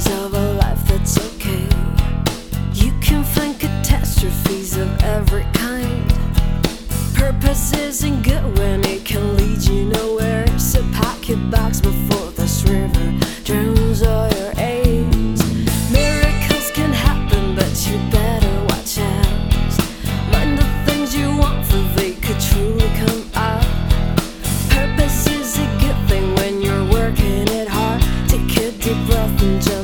glimpses of a life that's okay. You can find catastrophes of every kind. Purpose isn't good when it can lead you nowhere. So pack your bags before this river drowns all your aims. Miracles can happen, but you better watch out. Mind the things you want, for they could truly come out. Purpose is a good thing when you're working it hard. Take a deep breath and just